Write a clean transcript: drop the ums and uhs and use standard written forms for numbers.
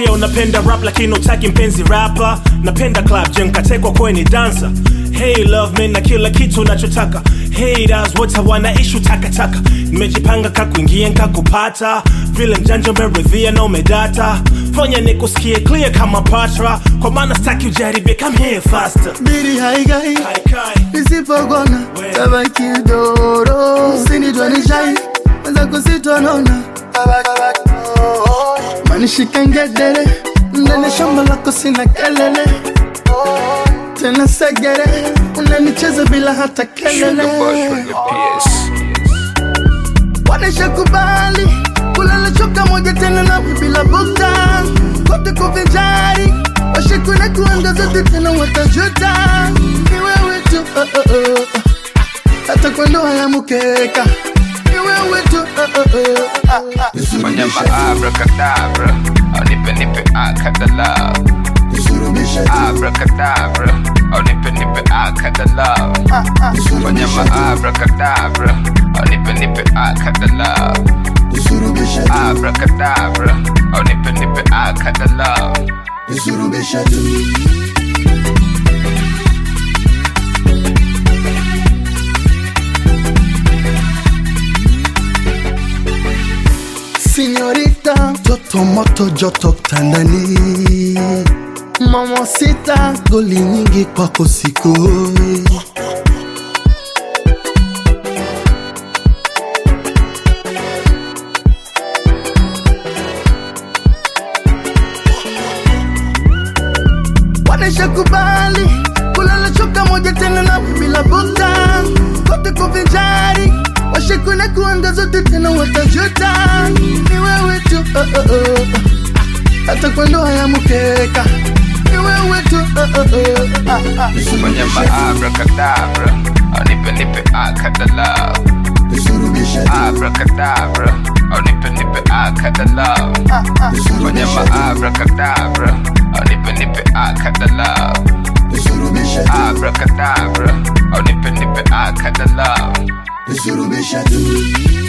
Nasikia unapenda rap lakini utaki mpenzi rapper. Napenda club jenkatekwa kweni dancer. Hey love man na kila kitu unachotaka. Haters wote hawana issue takataka. Nimejipanga kakuingia nkakupata. Vile mjanja umeridhia na umedata. Fanya nikusikie clear kama patra. Kwa maana staki ujaribie come here faster. Biri haigai nisipogona tabaki doro. Usinitwa ni shy Mwenza kusitwa nona manishika ngedere. Ndani shamba lako sina kelele. Tena segere unanicheza bila hata kelele. Wanesha kubali kulala choka moja tena na bila buka. Kote kuvinjari washikune kuanga zote tena watajuta. Ni wewe tu hata kwa ndoa ya mukeka. Ni wewe tu Fanya abracadabra nipe akada love. Abracadabra nipe akada love. Fanya abracadabra nipe akada love. Abracadabra nipe akada love. Señorita, toto moto joto tandani. Mama sita, goli nyingi kwako sikoi. Wanesha kubali kulala choka moja tena na bila buka. Kote kuvinjari washikune kuanga zote tena watajuta. Ni wewe tu hata kwa ndoa ya mukeka. Ni wewe tu Fanya abracadabra nipe akada love. Abracadabra nipe akada love. Fanya abracadabra nipe akada love. Abracadabra nipe akada love.